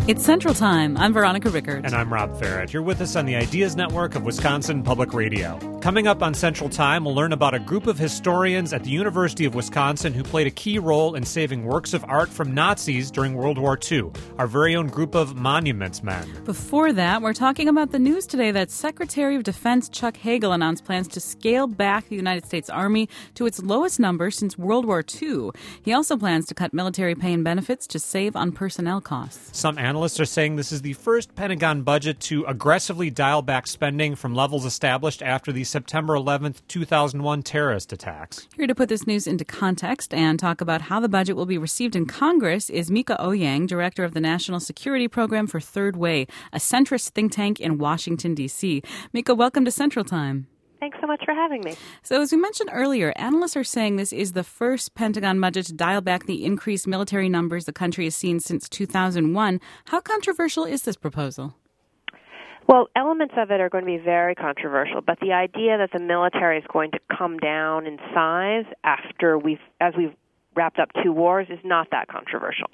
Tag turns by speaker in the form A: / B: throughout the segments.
A: It's Central Time. I'm Veronica Rickard.
B: And I'm Rob Farrett. You're with us on the Ideas Network of Wisconsin Public Radio. Coming up on Central Time, we'll learn about a group of historians at the University of Wisconsin who played a key role in saving works of art from Nazis during World War II, our very own group of monuments men.
A: Before that, we're talking about the news today that Secretary of Defense Chuck Hagel announced plans to scale back the United States Army to its lowest number since World War II. He also plans to cut military pay and benefits to save on personnel costs.
B: Some analysts are saying this is the first Pentagon budget to aggressively dial back spending from levels established after the September 11th, 2001 terrorist attacks.
A: Here to put this news into context and talk about how the budget will be received in Congress is Mika Ouyang, director of the National Security Program for Third Way, a centrist think tank in Washington, D.C. Mika, welcome to Central Time.
C: Thanks so much for having me.
A: So as we mentioned earlier, analysts are saying this is the first Pentagon budget to dial back the increased military numbers the country has seen since 2001. How controversial is this proposal?
C: Well, elements of it are going to be very controversial, but the idea that the military is going to come down in size as we've wrapped up two wars is not that controversial.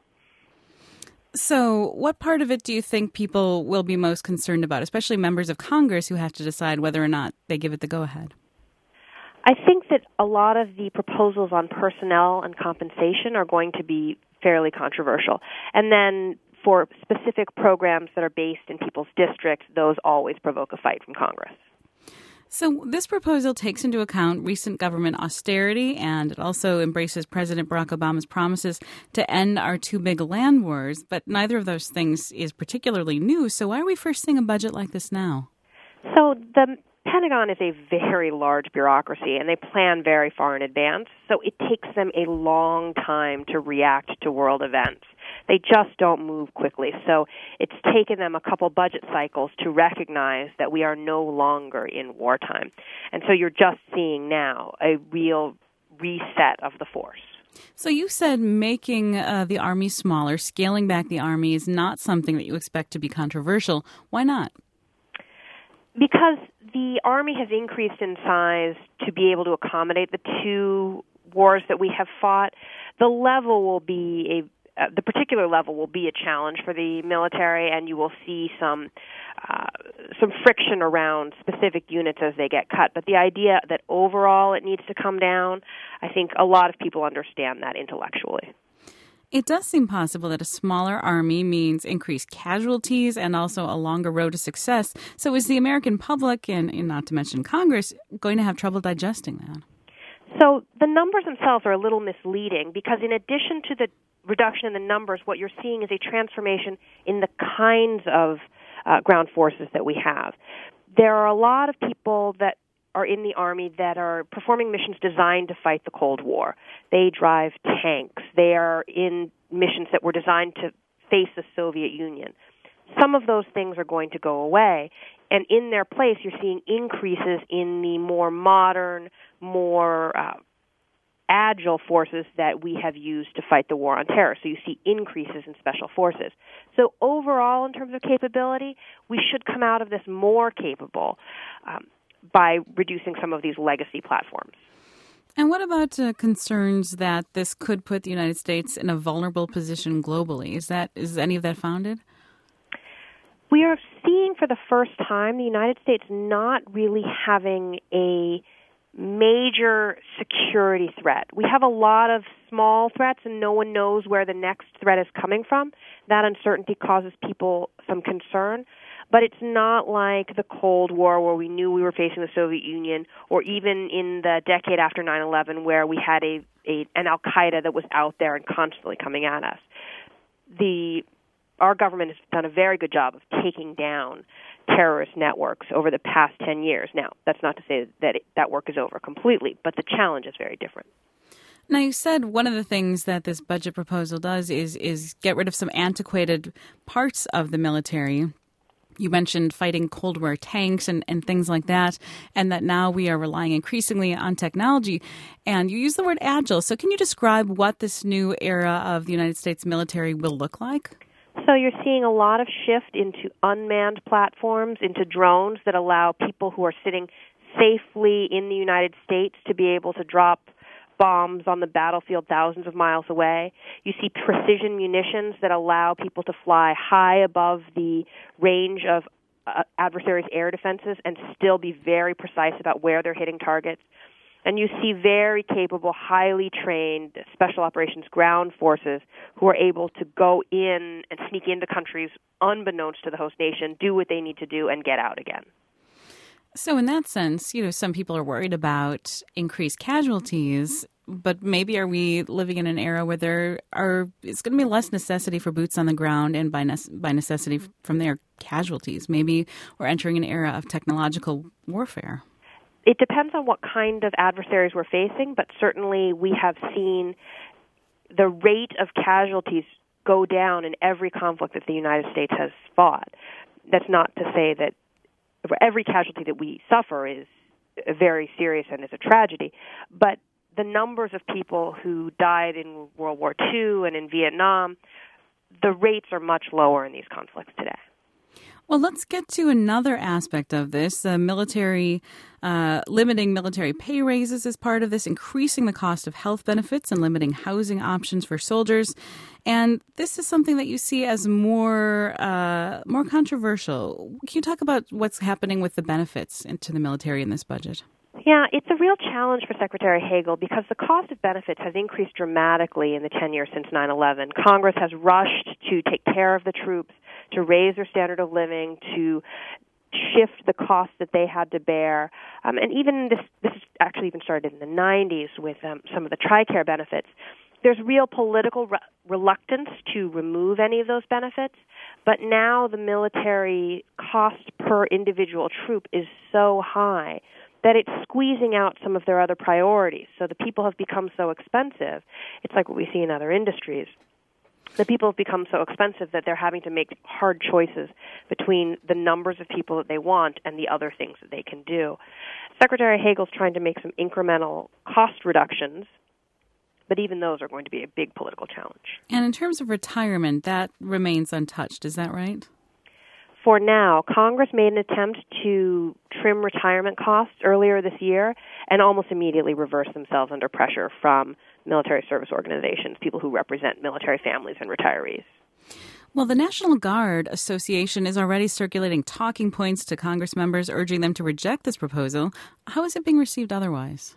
A: So what part of it do you think people will be most concerned about, especially members of Congress who have to decide whether or not they give it the go-ahead?
C: I think that a lot of the proposals on personnel and compensation are going to be fairly controversial. And then for specific programs that are based in people's districts, those always provoke a fight from Congress.
A: So this proposal takes into account recent government austerity, and it also embraces President Barack Obama's promises to end our two big land wars. But neither of those things is particularly new. So why are we first seeing a budget like this now?
C: So the Pentagon is a very large bureaucracy, and they plan very far in advance. So it takes them a long time to react to world events. They just don't move quickly. So it's taken them a couple budget cycles to recognize that we are no longer in wartime. And so you're just seeing now a real reset of the force.
A: So you said making the Army smaller, scaling back the Army is not something that you expect to be controversial. Why not?
C: Because the Army has increased in size to be able to accommodate the two wars that we have fought. The particular level will be a challenge for the military, and you will see some friction around specific units as they get cut. But the idea that overall it needs to come down, I think a lot of people understand that intellectually.
A: It does seem possible that a smaller army means increased casualties and also a longer road to success. So is the American public, and not to mention Congress, going to have trouble digesting that?
C: So the numbers themselves are a little misleading because in addition to the reduction in the numbers, what you're seeing is a transformation in the kinds of ground forces that we have. There are a lot of people that are in the Army that are performing missions designed to fight the Cold War. They drive tanks. They are in missions that were designed to face the Soviet Union. Some of those things are going to go away, and in their place you're seeing increases in the more modern, more agile forces that we have used to fight the war on terror. So you see increases in special forces. So overall, in terms of capability, we should come out of this more capable by reducing some of these legacy platforms.
A: And what about concerns that this could put the United States in a vulnerable position globally? Is any of that founded?
C: We are seeing for the first time the United States not really having a major security threat. We have a lot of small threats, and no one knows where the next threat is coming from. That uncertainty causes people some concern. But it's not like the Cold War where we knew we were facing the Soviet Union, or even in the decade after 9/11 where we had an al-Qaeda that was out there and constantly coming at us. Our government has done a very good job of taking down terrorist networks over the past 10 years. Now, that's not to say that that work is over completely, but the challenge is very different.
A: Now, you said one of the things that this budget proposal does is get rid of some antiquated parts of the military. You mentioned fighting Cold War tanks and things like that, and that now we are relying increasingly on technology. And you use the word agile. So can you describe what this new era of the United States military will look like?
C: So you're seeing a lot of shift into unmanned platforms, into drones that allow people who are sitting safely in the United States to be able to drop bombs on the battlefield thousands of miles away. You see precision munitions that allow people to fly high above the range of adversaries' air defenses and still be very precise about where they're hitting targets. And you see very capable, highly trained special operations ground forces who are able to go in and sneak into countries unbeknownst to the host nation, do what they need to do, and get out again.
A: So in that sense, some people are worried about increased casualties, but maybe are we living in an era where it's going to be less necessity for boots on the ground and by necessity from there casualties? Maybe we're entering an era of technological warfare.
C: It depends on what kind of adversaries we're facing, but certainly we have seen the rate of casualties go down in every conflict that the United States has fought. That's not to say that every casualty that we suffer is very serious and is a tragedy, but the numbers of people who died in World War II and in Vietnam, the rates are much lower in these conflicts today.
A: Well, let's get to another aspect of this. Military limiting military pay raises is part of this, increasing the cost of health benefits and limiting housing options for soldiers. And this is something that you see as more controversial. Can you talk about what's happening with the benefits to the military in this budget?
C: Yeah, it's a real challenge for Secretary Hagel because the cost of benefits has increased dramatically in the 10 years since 9/11. Congress has rushed to take care of the troops, to raise their standard of living, to shift the costs that they had to bear. And even this has actually even started in the 90s with some of the TRICARE benefits. There's real political reluctance to remove any of those benefits, but now the military cost per individual troop is so high that it's squeezing out some of their other priorities. So the people have become so expensive. It's like what we see in other industries. The people have become so expensive that they're having to make hard choices between the numbers of people that they want and the other things that they can do. Secretary Hagel's trying to make some incremental cost reductions, but even those are going to be a big political challenge.
A: And in terms of retirement, that remains untouched. Is that right?
C: For now, Congress made an attempt to trim retirement costs earlier this year and almost immediately reversed themselves under pressure from military service organizations, people who represent military families and retirees.
A: Well, the National Guard Association is already circulating talking points to Congress members, urging them to reject this proposal. How is it being received otherwise?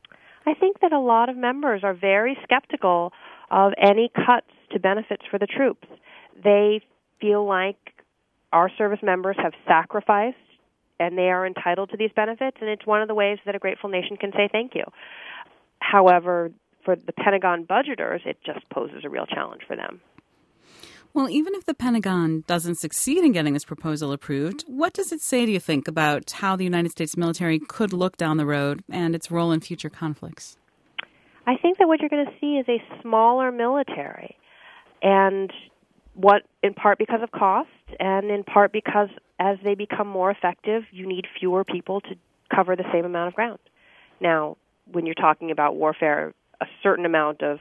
C: I think that a lot of members are very skeptical of any cuts to benefits for the troops. They feel like our service members have sacrificed and they are entitled to these benefits, and it's one of the ways that a grateful nation can say thank you. However, for the Pentagon budgeters, it just poses a real challenge for them.
A: Well, even if the Pentagon doesn't succeed in getting this proposal approved, what does it say, do you think, about how the United States military could look down the road and its role in future conflicts?
C: I think that what you're going to see is a smaller military, and what in part because of cost and in part because as they become more effective, you need fewer people to cover the same amount of ground. Now, when you're talking about warfare, a certain amount of,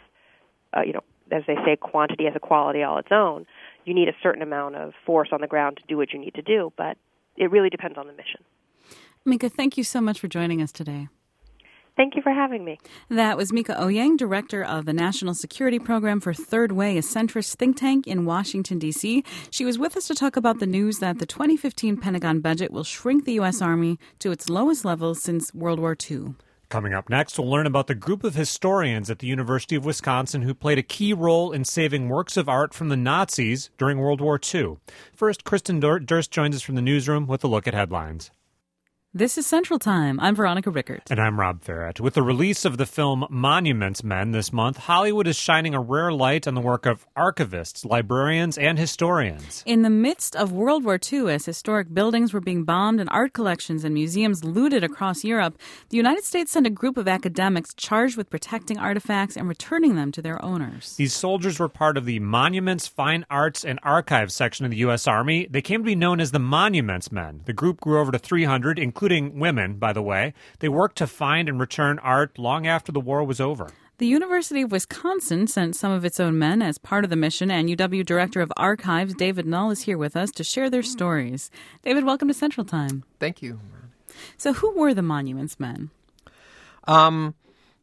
C: as they say, quantity has a quality all its own. You need a certain amount of force on the ground to do what you need to do, but it really depends on the mission.
A: Mika, thank you so much for joining us today.
C: Thank you for having me.
A: That was Mika Ouyang, director of the National Security Program for Third Way, a centrist think tank in Washington, D.C. She was with us to talk about the news that the 2015 Pentagon budget will shrink the U.S. Army to its lowest level since World War II.
B: Coming up next, we'll learn about the group of historians at the University of Wisconsin who played a key role in saving works of art from the Nazis during World War II. First, Kristen Durst joins us from the newsroom with a look at headlines.
A: This is Central Time. I'm Veronica Rickert.
B: And I'm Rob Farrett. With the release of the film Monuments Men this month, Hollywood is shining a rare light on the work of archivists, librarians, and historians.
A: In the midst of World War II, as historic buildings were being bombed and art collections and museums looted across Europe, the United States sent a group of academics charged with protecting artifacts and returning them to their owners.
B: These soldiers were part of the Monuments, Fine Arts, and Archives section of the U.S. Army. They came to be known as the Monuments Men. The group grew over to 300, including women, by the way. They worked to find and return art long after the war was over.
A: The University of Wisconsin sent some of its own men as part of the mission, and UW Director of Archives, David Null, is here with us to share their stories. David, welcome to Central Time.
D: Thank you.
A: So who were the Monuments Men?
D: The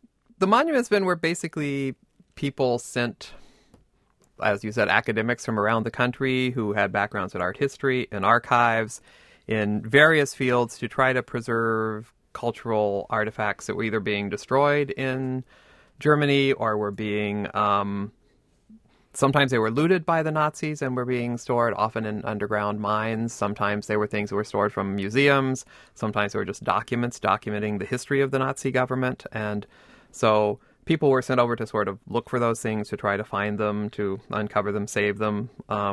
D: the monuments men were basically people sent, as you said, academics from around the country who had backgrounds in art history and archives in various fields to try to preserve cultural artifacts that were either being destroyed in Germany or were being, sometimes they were looted by the Nazis and were being stored often in underground mines. Sometimes they were things that were stored from museums. Sometimes they were just documents documenting the history of the Nazi government. And so people were sent over to sort of look for those things, to try to find them, to uncover them, save them.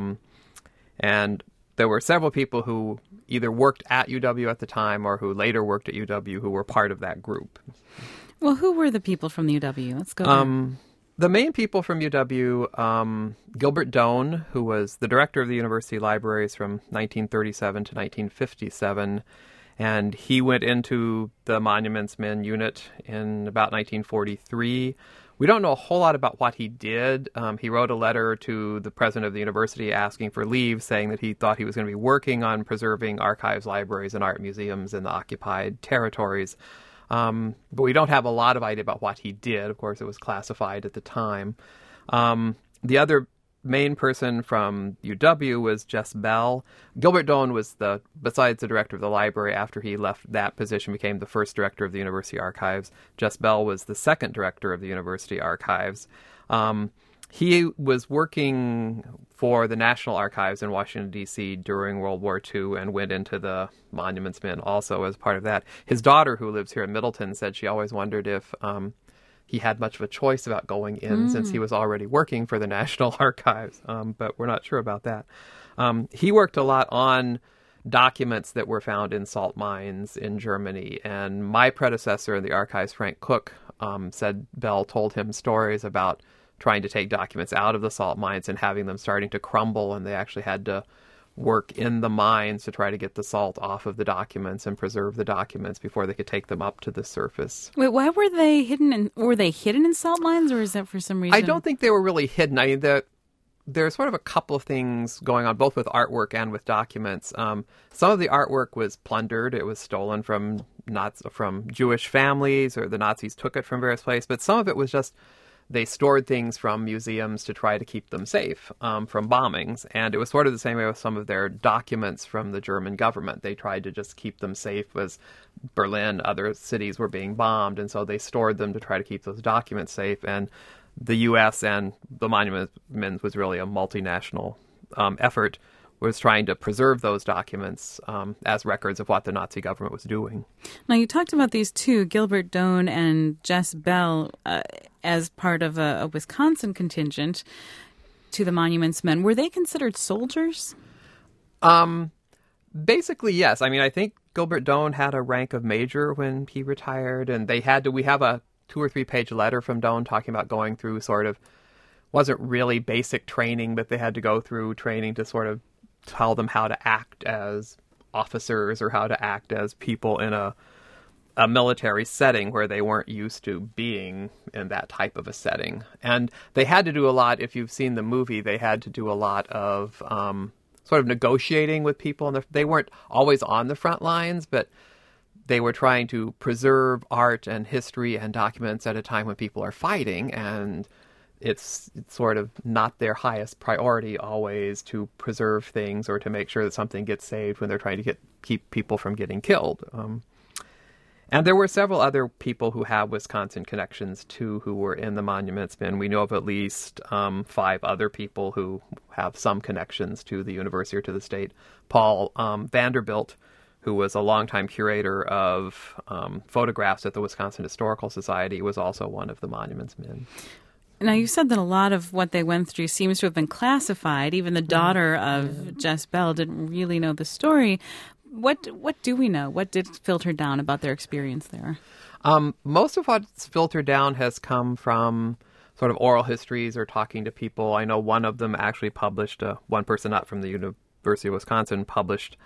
D: And there were several people who either worked at UW at the time or who later worked at UW who were part of that group.
A: Well, who were the people from UW? Let's go there.
D: The main people from UW, Gilbert Dohn, who was the director of the university libraries from 1937 to 1957, and he went into the Monuments Men unit in about 1943. We don't know a whole lot about what he did. He wrote a letter to the president of the university asking for leave, saying that he thought he was going to be working on preserving archives, libraries, and art museums in the occupied territories. But we don't have a lot of idea about what he did. Of course, it was classified at the time. The other main person from UW was Jess Bell. Gilbert Dohn was besides the director of the library, after he left that position, became the first director of the university archives. Jess Bell was the second director of the university archives. He was working for the National Archives in Washington, D.C. during World War II and went into the Monuments Men also as part of that. His daughter, who lives here in Middleton, said she always wondered if he had much of a choice about going in since he was already working for the National Archives, but we're not sure about that. He worked a lot on documents that were found in salt mines in Germany, and my predecessor in the archives, Frank Cook, said Bell told him stories about trying to take documents out of the salt mines and having them starting to crumble, and they actually had to work in the mines to try to get the salt off of the documents and preserve the documents before they could take them up to the surface.
A: Wait, why were they hidden? Were they hidden in salt mines, or is that for some reason?
D: I don't think they were really hidden. I mean, there's sort of a couple of things going on, both with artwork and with documents. Some of the artwork was plundered. It was stolen from Jewish families, or the Nazis took it from various places. But some of it was just they stored things from museums to try to keep them safe from bombings. And it was sort of the same way with some of their documents from the German government. They tried to just keep them safe as Berlin, other cities were being bombed. And so they stored them to try to keep those documents safe. And the U.S. and the Monuments Men was really a multinational effort, was trying to preserve those documents as records of what the Nazi government was doing.
A: Now, you talked about these two, Gilbert Dohn and Jess Bell, as part of a Wisconsin contingent to the Monuments Men. Were they considered soldiers?
D: Basically, yes. I mean, I think Gilbert Dohn had a rank of major when he retired, and we have a 2 or 3 page letter from Dohn talking about going through sort of, wasn't really basic training, but they had to go through training to sort of tell them how to act as officers or how to act as people in a military setting where they weren't used to being in that type of a setting. And they had to do a lot, if you've seen the movie, they had to do a lot of sort of negotiating with people. And they weren't always on the front lines, but they were trying to preserve art and history and documents at a time when people are fighting, and it's sort of not their highest priority always to preserve things or to make sure that something gets saved when they're trying to keep people from getting killed. And there were several other people who have Wisconsin connections, too, who were in the Monuments Men. We know of at least 5 other people who have some connections to the university or to the state. Paul Vanderbilt, who was a longtime curator of photographs at the Wisconsin Historical Society, was also one of the Monuments Men.
A: Now, you said that a lot of what they went through seems to have been classified. Even the daughter of Jess Bell didn't really know the story. What do we know? What did filter down about their experience there?
D: Most of what's filtered down has come from sort of oral histories or talking to people. I know one of them actually published, one person not from the University of Wisconsin published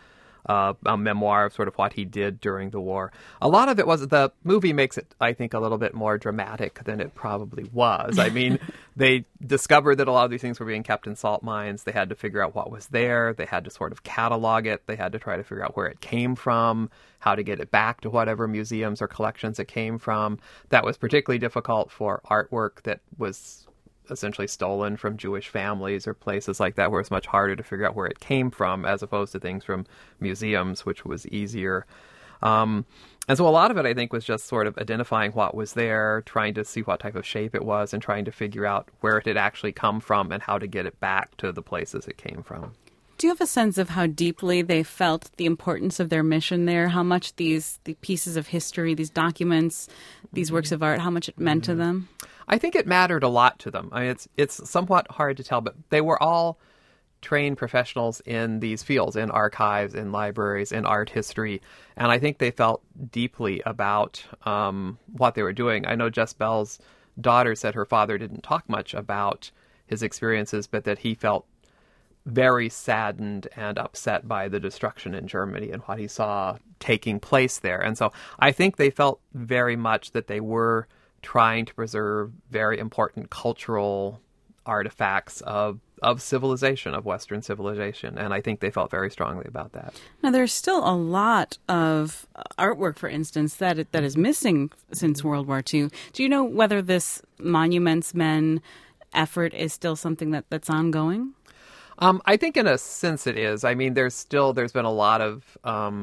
D: a memoir of sort of what he did during the war. A lot of it was, the movie makes it, I think, a little bit more dramatic than it probably was. I mean, they discovered that a lot of these things were being kept in salt mines. They had to figure out what was there. They had to sort of catalog it. They had to try to figure out where it came from, how to get it back to whatever museums or collections it came from. That was particularly difficult for artwork that was essentially stolen from Jewish families or places like that, where it's much harder to figure out where it came from, as opposed to things from museums, which was easier. And so a lot of it, I think, was just sort of identifying what was there, trying to see what type of shape it was, and trying to figure out where it had actually come from and how to get it back to the places it came from.
A: Do you have a sense of how deeply they felt the importance of their mission there? How much the pieces of history, these documents, these works of art, how much it meant to them?
D: I think it mattered a lot to them. I mean, it's somewhat hard to tell, but they were all trained professionals in these fields, in archives, in libraries, in art history, and I think they felt deeply about what they were doing. I know Jess Bell's daughter said her father didn't talk much about his experiences, but that he felt very saddened and upset by the destruction in Germany and what he saw taking place there. And so I think they felt very much that they were trying to preserve very important cultural artifacts of civilization, of Western civilization. And I think they felt very strongly about that.
A: Now, there's still a lot of artwork, for instance, that is missing since World War II. Do you know whether this Monuments Men effort is still something that's ongoing?
D: I think in a sense it is. I mean, there's been a lot of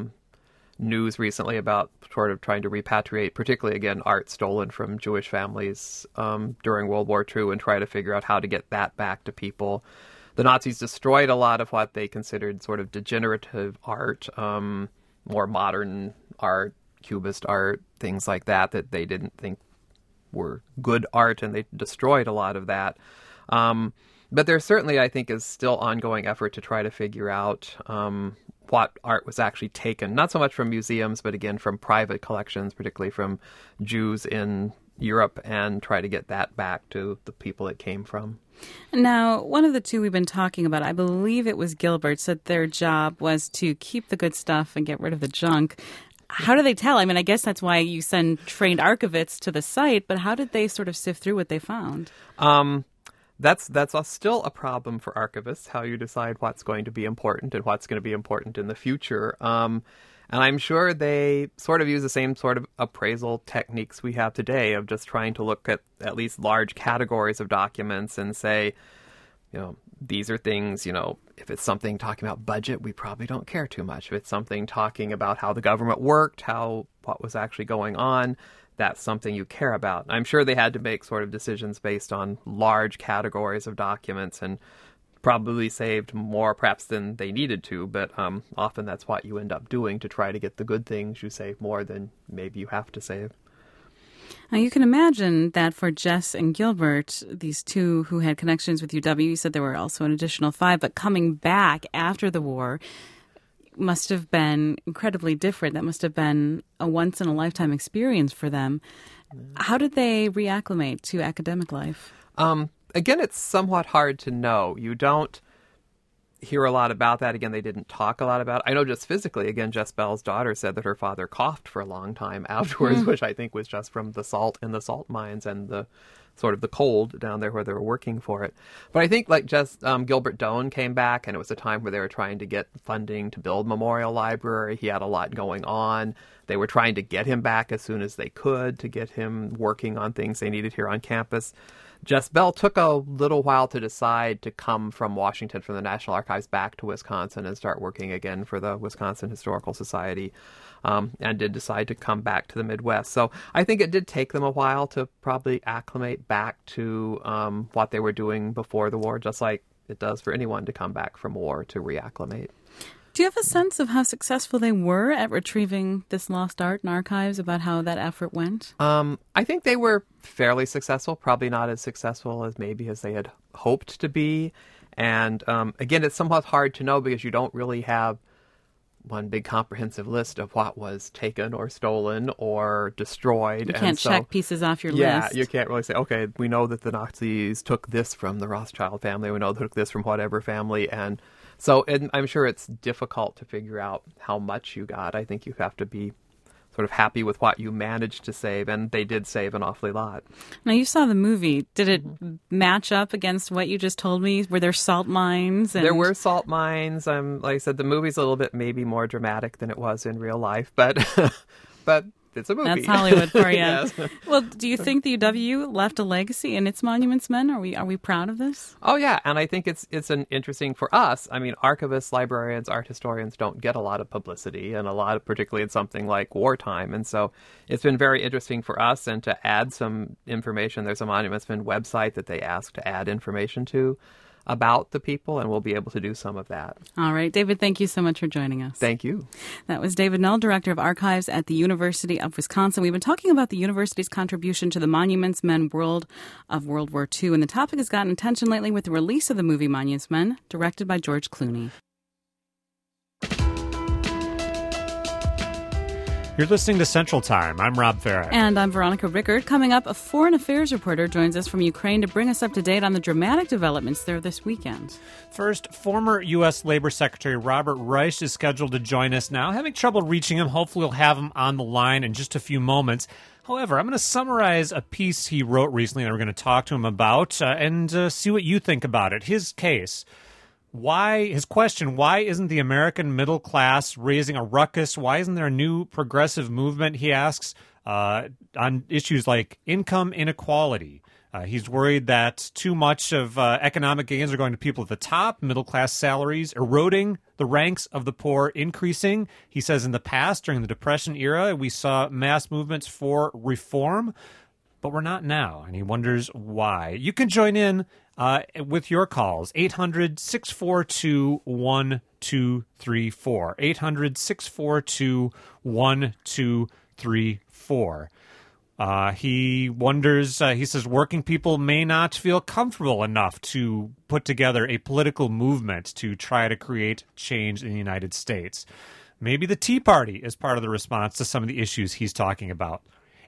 D: news recently about sort of trying to repatriate, particularly, again, art stolen from Jewish families during World War II, and try to figure out how to get that back to people. The Nazis destroyed a lot of what they considered sort of degenerative art, more modern art, Cubist art, things like that they didn't think were good art, and they destroyed a lot of that. But there certainly, I think, is still ongoing effort to try to figure out what art was actually taken, not so much from museums, but again from private collections, particularly from Jews in Europe, and try to get that back to the people it came from.
A: Now, one of the two we've been talking about, I believe it was Gilbert, said their job was to keep the good stuff and get rid of the junk. How do they tell? I mean, I guess that's why you send trained archivists to the site, but how did they sort of sift through what they found?
D: That's still a problem for archivists, how you decide what's going to be important and what's going to be important in the future. And I'm sure they sort of use the same sort of appraisal techniques we have today, of just trying to look at least large categories of documents and say, these are things, if it's something talking about budget, we probably don't care too much. If it's something talking about how the government worked, what was actually going on, that's something you care about. I'm sure they had to make sort of decisions based on large categories of documents, and probably saved more perhaps than they needed to, but often that's what you end up doing to try to get the good things. You save more than maybe you have to save.
A: Now, you can imagine that for Jess and Gilbert, these two who had connections with UW, you said there were also an additional 5, but coming back after the war must have been incredibly different. That must have been a once-in-a-lifetime experience for them. How did they reacclimate to academic life?
D: Again, it's somewhat hard to know. You don't hear a lot about that. Again, they didn't talk a lot about it. I know just physically, again, Jess Bell's daughter said that her father coughed for a long time afterwards, which I think was just from the salt in the salt mines and the sort of the cold down there where they were working for it. But I think like just Gilbert Doan came back, and it was a time where they were trying to get funding to build Memorial Library. He had a lot going on. They were trying to get him back as soon as they could to get him working on things they needed here on campus. Jess Bell took a little while to decide to come from Washington, from the National Archives, back to Wisconsin and start working again for the Wisconsin Historical Society, and did decide to come back to the Midwest. So I think it did take them a while to probably acclimate back to what they were doing before the war, just like it does for anyone to come back from war to reacclimate.
A: Do you have a sense of how successful they were at retrieving this lost art in archives, about how that effort went?
D: I think they were fairly successful, probably not as successful as maybe as they had hoped to be. And again, it's somewhat hard to know because you don't really have one big comprehensive list of what was taken or stolen or destroyed.
A: You can't check pieces off your list.
D: Yeah, you can't really say, okay, we know that the Nazis took this from the Rothschild family, we know they took this from whatever family, and so I'm sure it's difficult to figure out how much you got. I think you have to be sort of happy with what you managed to save, and they did save an awfully lot.
A: Now, you saw the movie. Did it match up against what you just told me? Were there salt mines?
D: There were salt mines. Like I said, the movie's a little bit maybe more dramatic than it was in real life, but but it's a movie.
A: That's Hollywood for you.
D: Yes.
A: Well, do you think the UW left a legacy in its Monuments Men? Are we proud of this?
D: Oh yeah, and I think it's an interesting for us. I mean, archivists, librarians, art historians don't get a lot of publicity, and a lot of, particularly in something like wartime. And so it's been very interesting for us, and to add some information. There's a Monuments Men website that they ask to add information to about the people, and we'll be able to do some of that.
A: All right, David, thank you so much for joining us.
D: Thank you.
A: That was David Null, Director of Archives at the University of Wisconsin. We've been talking about the university's contribution to the Monuments Men world of World War II, and the topic has gotten attention lately with the release of the movie Monuments Men, directed by George Clooney.
B: You're listening to Central Time. I'm Rob Farah.
A: And I'm Veronica Rickard. Coming up, a foreign affairs reporter joins us from Ukraine to bring us up to date on the dramatic developments there this weekend.
B: First, former U.S. Labor Secretary Robert Reich is scheduled to join us now. Having trouble reaching him. Hopefully we'll have him on the line in just a few moments. However, I'm going to summarize a piece he wrote recently that we're going to talk to him about and see what you think about it. His case. His question, why isn't the American middle class raising a ruckus? Why isn't there a new progressive movement, he asks, on issues like income inequality? He's worried that too much of economic gains are going to people at the top, middle class salaries eroding, the ranks of the poor increasing. He says in the past, during the Depression era, we saw mass movements for reform, but we're not now, and he wonders why. You can join in with your calls, 800-642-1234, 800-642-1234. He wonders, he says, working people may not feel comfortable enough to put together a political movement to try to create change in the United States. Maybe the Tea Party is part of the response to some of the issues he's talking about.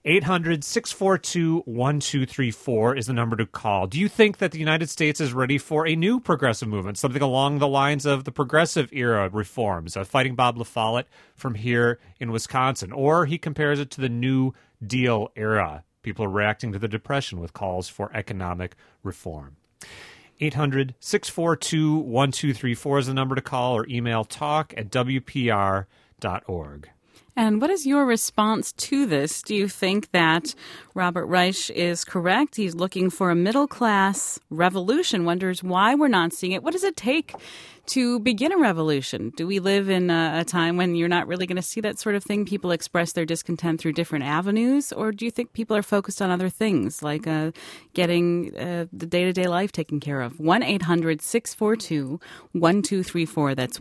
B: 800-642-1234 is the number to call. Do you think that the United States is ready for a new progressive movement, something along the lines of the progressive era reforms, fighting Bob La Follette from here in Wisconsin? Or he compares it to the New Deal era. People are reacting to the Depression with calls for economic reform. 800-642-1234 is the number to call, or email talk@wpr.org.
A: And what is your response to this? Do you think that Robert Reich is correct? He's looking for a middle-class revolution, wonders why we're not seeing it. What does it take to begin a revolution? Do we live in a time when you're not really going to see that sort of thing? People express their discontent through different avenues? Or do you think people are focused on other things, like getting the day-to-day life taken care of? 1-800-642-1234. That's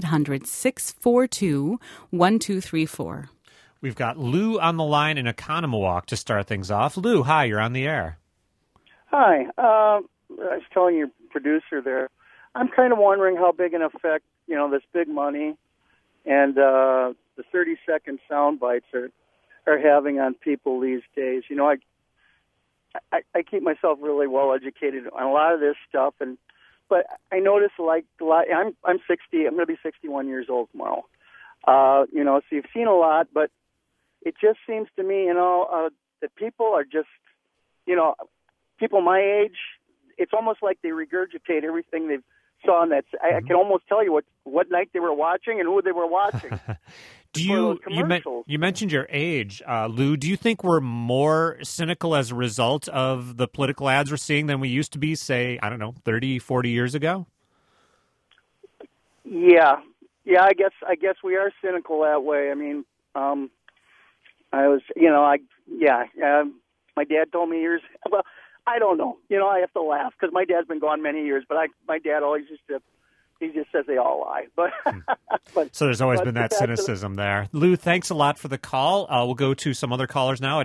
A: 1-800-642-1234.
B: We've got Lou on the line in Oconomowoc to start things off. Lou, hi, you're on the air.
E: Hi. I was telling your producer there, I'm kind of wondering how big an effect, this big money and the 30-second sound bites are having on people these days. I keep myself really well educated on a lot of this stuff, but I notice I'm 60. I'm going to be 61 years old tomorrow. So you've seen a lot, but it just seems to me, that people are just, people my age, it's almost like they regurgitate everything they've saw on that. I can almost tell you what night they were watching and who they were watching.
B: You mentioned your age, Lou. Do you think we're more cynical as a result of the political ads we're seeing than we used to be, say, 30, 40 years ago?
E: Yeah, I guess we are cynical that way. I mean, my dad told me years. Well, I don't know. I have to laugh because my dad's been gone many years, but my dad always he just says they all lie. But
B: so there's always been that cynicism there. Lou, thanks a lot for the call. We'll go to some other callers now at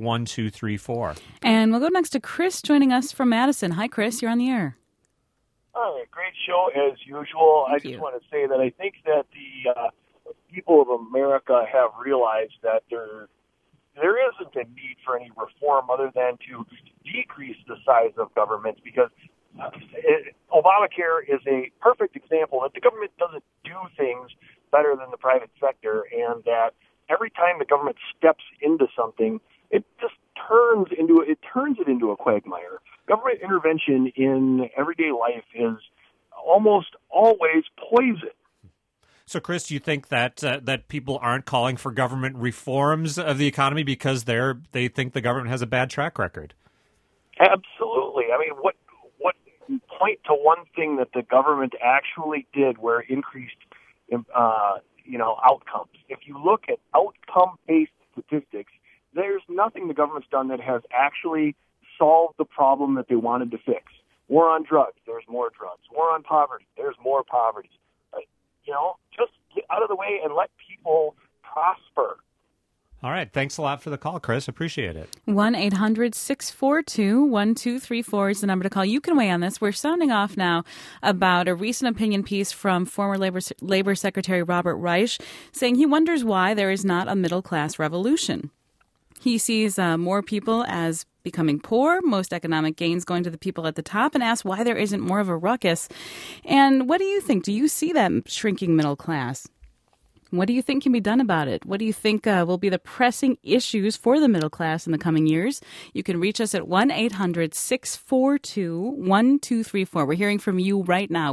B: 800-642-1234.
A: And we'll go next to Chris joining us from Madison. Hi, Chris. You're on the air.
F: Hi, great show as usual.
A: Thank
F: I just
A: you.
F: want to say that I think that the people of America have realized that there isn't a need for any reform other than to decrease the size of government, because Obamacare is a perfect example that the government doesn't do things better than the private sector, and that every time the government steps into something, it just turns it into a quagmire. Government intervention in everyday life is almost always poison.
B: So, Chris, do you think that that people aren't calling for government reforms of the economy because they think the government has a bad track record?
F: Absolutely. I mean, what point to one thing that the government actually did where it increased, outcomes. If you look at outcome-based statistics, there's nothing the government's done that has actually solved the problem that they wanted to fix. War on drugs, there's more drugs. War on poverty, there's more poverty. Just get out of the way and let people prosper.
B: All right. Thanks a lot for the call, Chris. Appreciate it.
A: 1-800-642-1234 is the number to call. You can weigh on this. We're sounding off now about a recent opinion piece from former Labor Secretary Robert Reich saying he wonders why there is not a middle-class revolution. He sees more people as becoming poor, most economic gains going to the people at the top, and asks why there isn't more of a ruckus. And what do you think? Do you see that shrinking middle class? What do you think can be done about it? What do you think will be the pressing issues for the middle class in the coming years? You can reach us at 1-800-642-1234. We're hearing from you right now,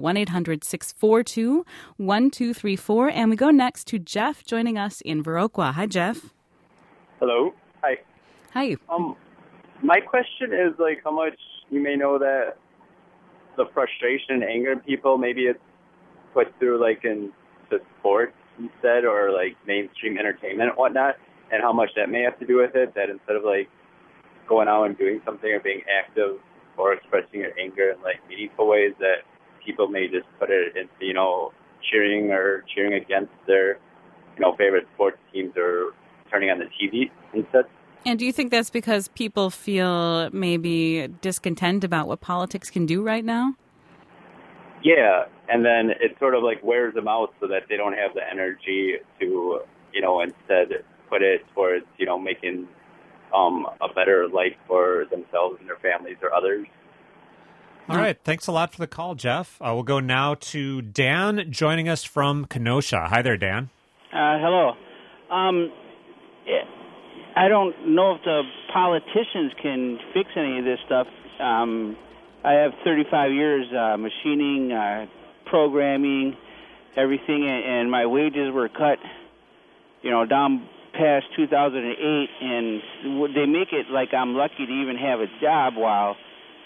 A: 1-800-642-1234. And we go next to Jeff joining us in Viroqua. Hi, Jeff.
G: Hello. Hi.
A: Hi.
G: My question is, how much you may know that the frustration and anger in people, maybe it's put through, into sports instead, or, mainstream entertainment and whatnot, and how much that may have to do with it, that instead of, going out and doing something or being active or expressing your anger in, meaningful ways, that people may just put it into, cheering against their, favorite sports teams or turning on the TV instead.
A: And do you think that's because people feel maybe discontent about what politics can do right now?
G: Yeah, and then it sort of wears them out so that they don't have the energy to, instead put it towards, making a better life for themselves and their families or others.
B: All right. Thanks a lot for the call, Jeff. We'll go now to Dan joining us from Kenosha. Hi there, Dan.
H: Hello. I don't know if the politicians can fix any of this stuff. I have 35 years machining, programming, everything, and my wages were cut, down past 2008, and they make it like I'm lucky to even have a job while,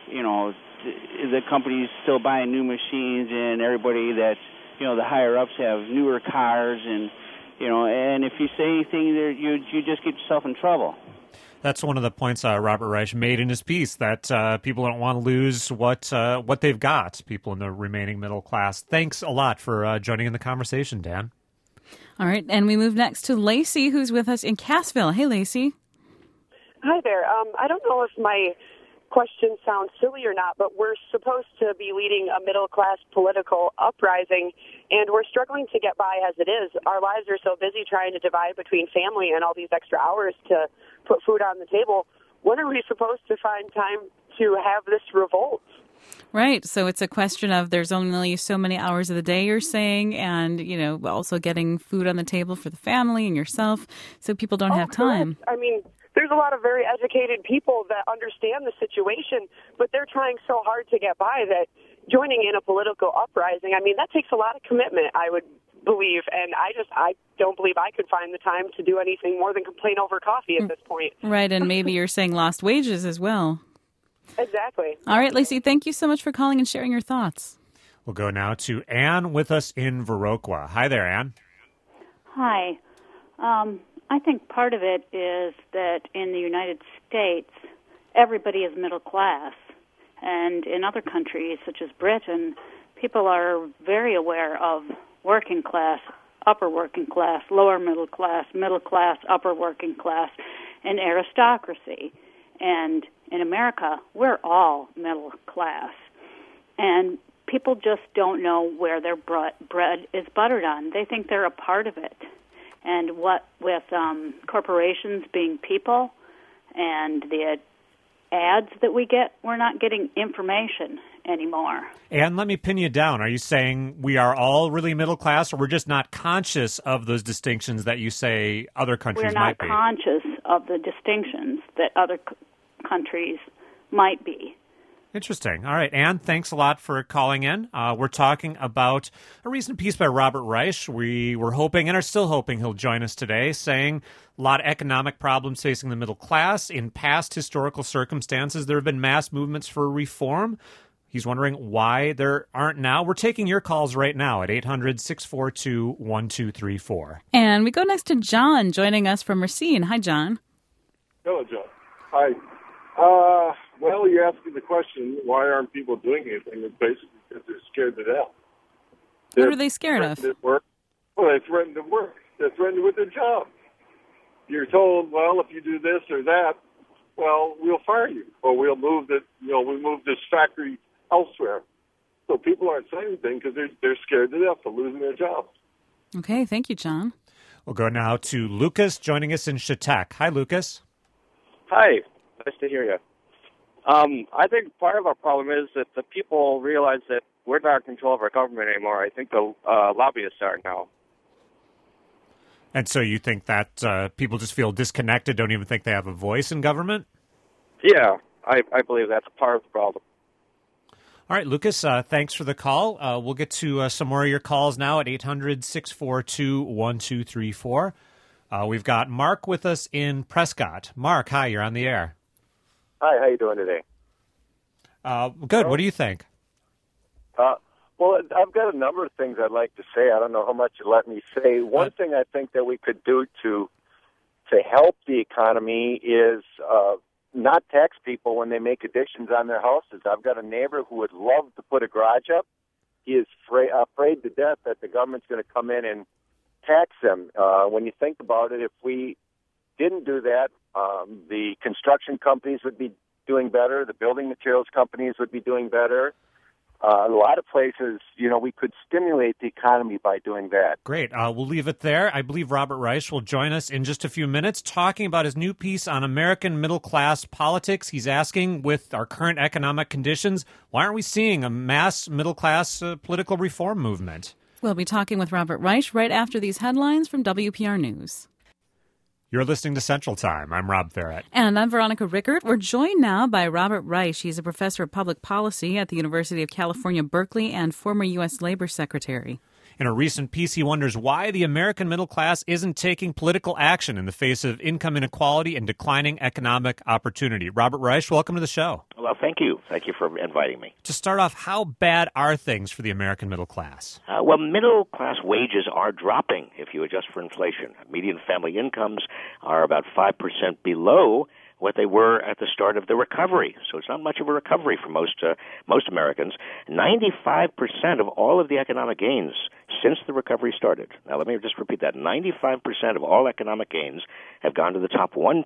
H: the company's still buying new machines, and everybody that's, the higher-ups have newer cars, and if you say anything, you just get yourself in trouble.
B: That's one of the points Robert Reich made in his piece, that people don't want to lose what they've got, people in the remaining middle class. Thanks a lot for joining in the conversation, Dan.
A: All right, and we move next to Lacey, who's with us in Cassville. Hey, Lacey.
I: Hi there. I don't know if my question sounds silly or not, but we're supposed to be leading a middle-class political uprising, and we're struggling to get by as it is. Our lives are so busy trying to divide between family and all these extra hours to put food on the table. When are we supposed to find time to have this revolt?
A: Right. So it's a question of there's only so many hours of the day, you're saying, and, also getting food on the table for the family and yourself, so people don't have time.
I: Correct. I mean, there's a lot of very educated people that understand the situation, but they're trying so hard to get by that joining in a political uprising, that takes a lot of commitment, I would believe, and I don't believe I could find the time to do anything more than complain over coffee at this point.
A: Right, and maybe you're saying lost wages as well.
I: Exactly.
A: All right, Lacey, thank you so much for calling and sharing your thoughts.
B: We'll go now to Ann with us in Viroqua. Hi there, Ann.
J: Hi. I think part of it is that in the United States, everybody is middle class. And in other countries, such as Britain, people are very aware of working class, upper working class, lower middle class, upper working class, and aristocracy. And in America, we're all middle class. And people just don't know where their bread is buttered on. They think they're a part of it. And what with corporations being people and the ads that we get, we're not getting information anymore.
B: And let me pin you down. Are you saying we are all really middle class, or we're just not conscious of those distinctions that you say other countries might be?
J: We're not conscious of the distinctions that other countries might be.
B: Interesting. All right, Anne, thanks a lot for calling in. We're talking about a recent piece by Robert Reich. We were hoping and are still hoping he'll join us today, saying a lot of economic problems facing the middle class. In past historical circumstances, there have been mass movements for reform. He's wondering why there aren't now. We're taking your calls right now at 800-642-1234.
A: And we go next to John, joining us from Racine. Hi, John.
K: Hello, John. Hi. Well, you asked me the question, why aren't people doing anything? It's basically because they're scared to death.
A: What are they scared of?
K: Well, they threaten to work. They're threatened with their job. You're told, well, if you do this or that, well, we'll fire you, or we'll move we move this factory elsewhere. So people aren't saying anything because they're scared to death of losing their jobs.
A: Okay, thank you, John.
B: We'll go now to Lucas, joining us in Chautauqua. Hi, Lucas.
L: Hi. Nice to hear you. I think part of our problem is that the people realize that we're not in control of our government anymore. I think the lobbyists are now.
B: And so you think that people just feel disconnected, don't even think they have a voice in government?
L: Yeah, I believe that's part of the problem.
B: All right, Lucas, thanks for the call. We'll get to some more of your calls now at 800-642-1234. We've got Mark with us in Prescott. Mark, hi, you're on the air.
M: Hi, how you doing today?
B: Good. What do you think?
M: Well, I've got a number of things I'd like to say. I don't know how much you let me say. One thing I think that we could do to help the economy is not tax people when they make additions on their houses. I've got a neighbor who would love to put a garage up. He is afraid to death that the government's going to come in and tax them. When you think about it, if we didn't do that, the construction companies would be doing better. The building materials companies would be doing better. A lot of places, we could stimulate the economy by doing that.
B: Great. We'll leave it there. I believe Robert Reich will join us in just a few minutes talking about his new piece on American middle-class politics. He's asking, with our current economic conditions, why aren't we seeing a mass middle-class political reform movement?
A: We'll be talking with Robert Reich right after these headlines from WPR News.
B: You're listening to Central Time. I'm Rob Ferret.
A: And I'm Veronica Rickert. We're joined now by Robert Reich. He's a professor of public policy at the University of California, Berkeley, and former U.S. Labor Secretary.
B: In a recent piece, he wonders why the American middle class isn't taking political action in the face of income inequality and declining economic opportunity. Robert Reich, welcome to the show.
N: Well, thank you. Thank you for inviting me.
B: To start off, how bad are things for the American middle class?
N: Well, middle-class wages are dropping if you adjust for inflation. Median family incomes are about 5% below what they were at the start of the recovery. So it's not much of a recovery for most Americans. 95% of all of the economic gains since the recovery started. Now, let me just repeat that. 95% of all economic gains have gone to the top 1%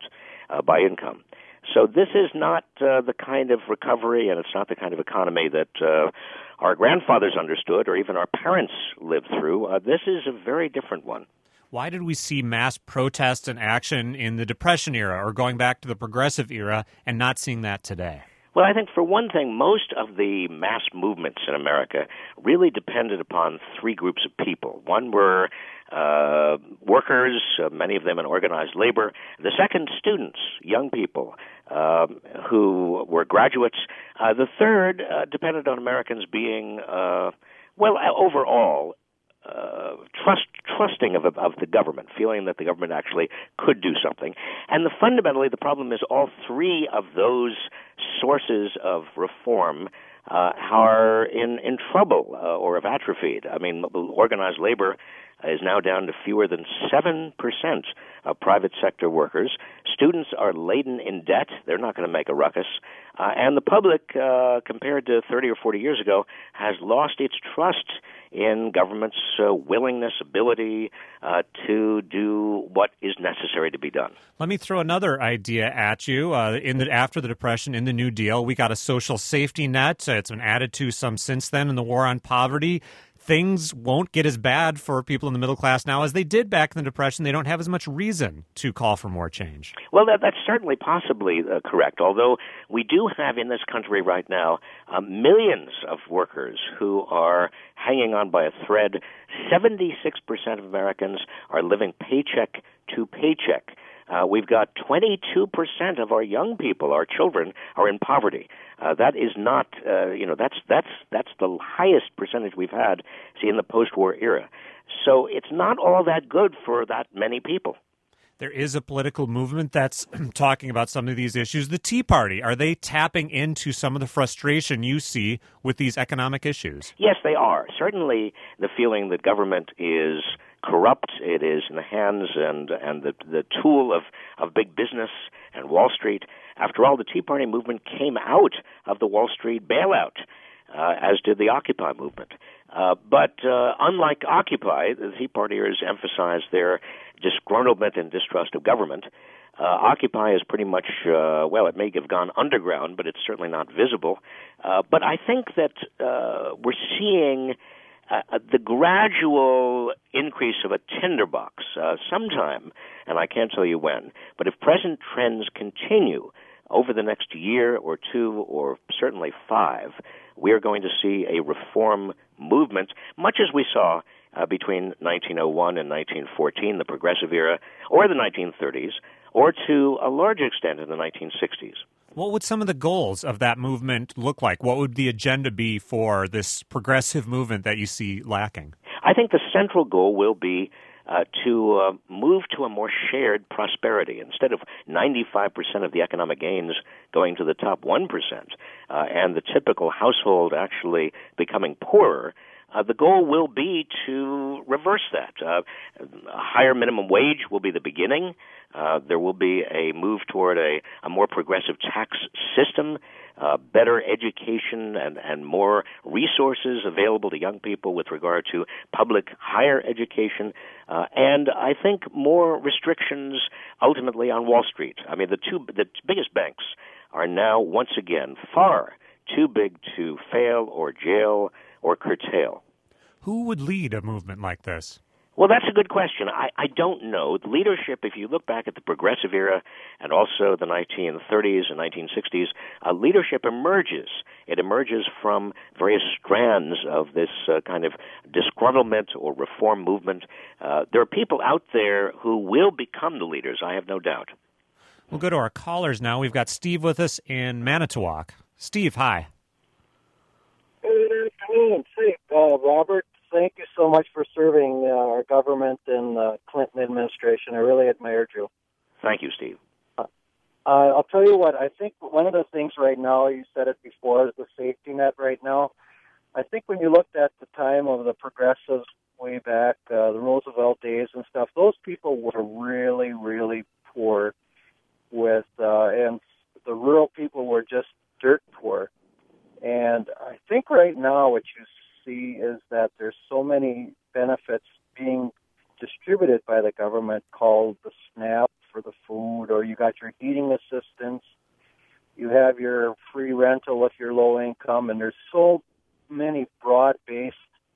N: by income. So this is not the kind of recovery, and it's not the kind of economy that our grandfathers understood or even our parents lived through. This is a very different one.
B: Why did we see mass protest and action in the Depression era or going back to the Progressive era and not seeing that today?
N: Well, I think for one thing, most of the mass movements in America really depended upon three groups of people. One were workers, many of them in organized labor. The second, students, young people who were graduates. The third depended on Americans being, overall, trusting of the government, feeling that the government actually could do something. And fundamentally, the problem is all three of those sources of reform are in trouble or have atrophied. I mean, organized labor is now down to fewer than 7% of private sector workers. Students are laden in debt. They're not going to make a ruckus. And the public, compared to 30 or 40 years ago, has lost its trust in government's willingness, ability to do what is necessary to be done.
B: Let me throw another idea at you. After the Depression, in the New Deal, we got a social safety net. It's been added to some since then in the war on poverty. Things won't get as bad for people in the middle class now as they did back in the Depression. They don't have as much reason to call for more change.
N: Well, that's certainly possibly correct, although we do have in this country right now millions of workers who are hanging on by a thread. 76% of Americans are living paycheck to paycheck. We've got 22% of our young people, our children, are in poverty. That is not, that's the highest percentage we've had, in the post-war era. So it's not all that good for that many people.
B: There is a political movement that's talking about some of these issues. The Tea Party, are they tapping into some of the frustration you see with these economic issues?
N: Yes, they are. Certainly the feeling that government is corrupt, it is in the hands and the tool of big business and Wall Street. After all, the Tea Party movement came out of the Wall Street bailout, as did the Occupy movement. But unlike Occupy, the Tea Partiers emphasized their disgruntlement and distrust of government. Occupy is pretty much, it may have gone underground, but it's certainly not visible. But I think that we're seeing the gradual increase of a tinderbox sometime, and I can't tell you when, but if present trends continue over the next year or two or certainly 5, we are going to see a reform movement, much as we saw between 1901 and 1914, the Progressive Era, or the 1930s, or to a large extent in the 1960s.
B: What would some of the goals of that movement look like? What would the agenda be for this progressive movement that you see lacking?
N: I think the central goal will be to move to a more shared prosperity. Instead of 95% of the economic gains going to the top 1% and the typical household actually becoming poorer, the goal will be to reverse that. A higher minimum wage will be the beginning. There will be a move toward a more progressive tax system, better education and more resources available to young people with regard to public higher education, and I think more restrictions ultimately on Wall Street. I mean, the biggest banks are now once again far too big to fail or jail or curtail.
B: Who would lead a movement like this?
N: Well, that's a good question. I don't know. The leadership, if you look back at the Progressive Era and also the 1930s and 1960s, leadership emerges. It emerges from various strands of this kind of disgruntlement or reform movement. There are people out there who will become the leaders, I have no doubt.
B: We'll go to our callers now. We've got Steve with us in Manitowoc. Steve, hi.
E: Good afternoon. Hey, Robert. Thank you so much for serving our government and the Clinton administration. I really admired you.
N: Thank you, Steve.
E: I'll tell you what, I think one of the things right now, you said it before, is the safety net right now. I think when you looked at the time of the progressives way back, the Roosevelt days and stuff, those people were really, really poor and the rural people were just dirt poor. And I think right now what you see is that there's so many benefits being distributed by the government called the SNAP for the food, or you got your heating assistance, you have your free rental if you're low income, and there's so many broad-based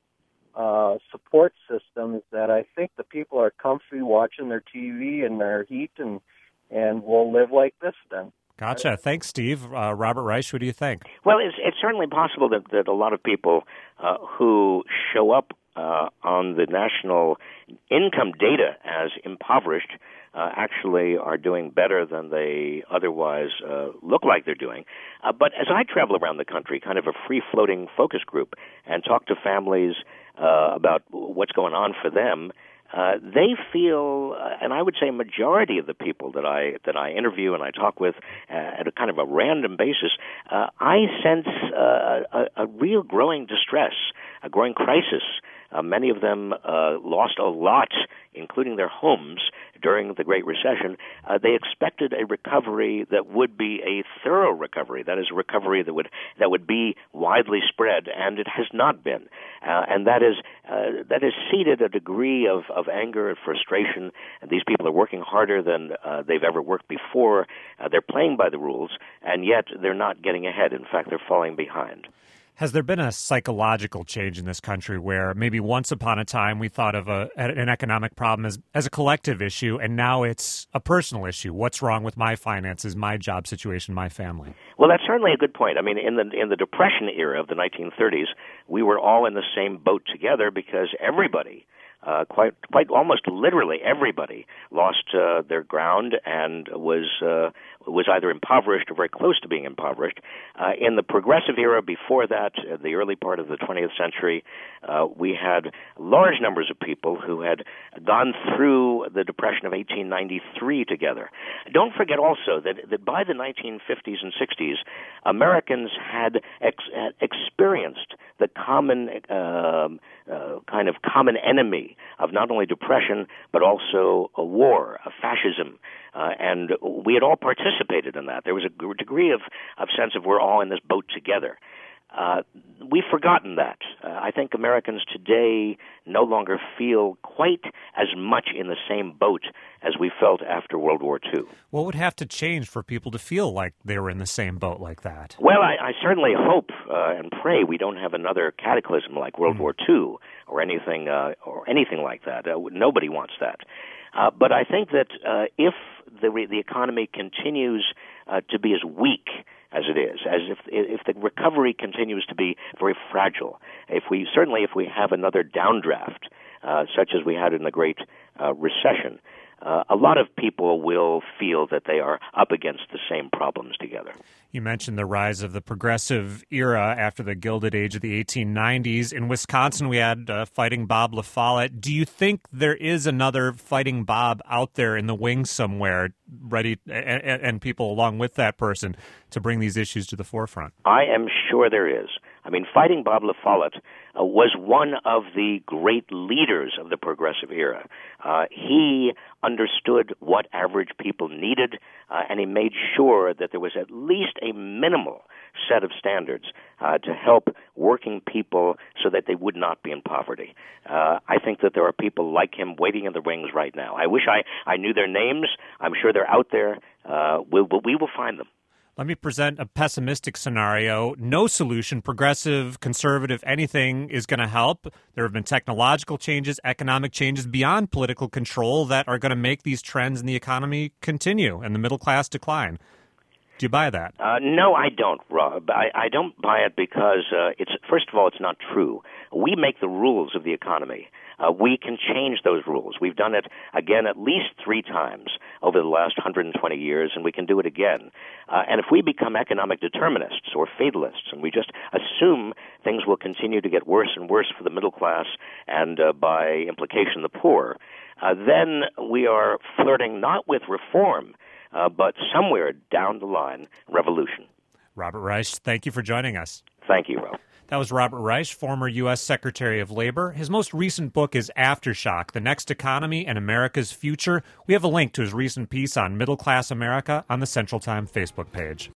E: support systems that I think the people are comfy watching their TV and their heat and will live like this then.
B: Gotcha. Thanks, Steve. Robert Reich, what do you think?
N: Well, it's certainly possible that a lot of people who show up on the national income data as impoverished actually are doing better than they otherwise look like they're doing. But as I travel around the country, kind of a free-floating focus group, and talk to families about what's going on for them, they feel, and I would say a majority of the people that I interview and I talk with at a kind of a random basis, I sense a real growing distress, a growing crisis. Many of them lost a lot, including their homes, during the Great Recession. They expected a recovery that would be a thorough recovery, that is, a recovery that would be widely spread, and it has not been. and that has seeded a degree of anger and frustration. And these people are working harder than they've ever worked before. They're playing by the rules, and yet they're not getting ahead. In fact, they're falling behind.
B: Has there been a psychological change in this country where maybe once upon a time we thought of an economic problem as a collective issue, and now it's a personal issue? What's wrong with my finances, my job situation, my family?
N: Well, that's certainly a good point. I mean, in the Depression era of the 1930s, we were all in the same boat together because everybody, quite almost literally everybody, lost their ground and was either impoverished or very close to being impoverished. In the Progressive era before that, the early part of the 20th century, we had large numbers of people who had gone through the Depression of 1893 together. Don't forget also that by the 1950s and 60s, Americans had experienced the common kind of common enemy of not only depression but also a war, a fascism. And we had all participated in that. There was a degree of sense of we're all in this boat together. We've forgotten that. I think Americans today no longer feel quite as much in the same boat as we felt after World War II.
B: What would have to change for people to feel like they were in the same boat like that?
N: Well, I certainly hope and pray we don't have another cataclysm like World War II or anything like that. Nobody wants that. But I think that if the economy continues to be as weak as it is, as if the recovery continues to be very fragile, if we have another downdraft such as we had in the Great Recession, a lot of people will feel that they are up against the same problems together.
B: You mentioned the rise of the progressive era after the Gilded Age of the 1890s. In Wisconsin, we had Fighting Bob La Follette. Do you think there is another Fighting Bob out there in the wings somewhere, ready, and people along with that person, to bring these issues to the forefront?
N: I am sure there is. I mean, Fighting Bob La Follette was one of the great leaders of the progressive era. He understood what average people needed, and he made sure that there was at least a minimal set of standards to help working people so that they would not be in poverty. I think that there are people like him waiting in the wings right now. I wish I knew their names. I'm sure they're out there. We will find them.
B: Let me present a pessimistic scenario. No solution, progressive, conservative, anything is going to help. There have been technological changes, economic changes beyond political control that are going to make these trends in the economy continue and the middle class decline. Do you buy that?
N: No, I don't, Rob. I don't buy it because, first of all, it's not true. We make the rules of the economy. We can change those rules. We've done it, again, at least 3 times over the last 120 years, and we can do it again. And if we become economic determinists or fatalists, and we just assume things will continue to get worse and worse for the middle class and, by implication, the poor, then we are flirting not with reform, but somewhere down the line, revolution.
B: Robert Reich, thank you for joining us.
N: Thank you, Rob.
B: That was Robert Reich, former U.S. Secretary of Labor. His most recent book is Aftershock, The Next Economy and America's Future. We have a link to his recent piece on middle-class America on the Central Time Facebook page.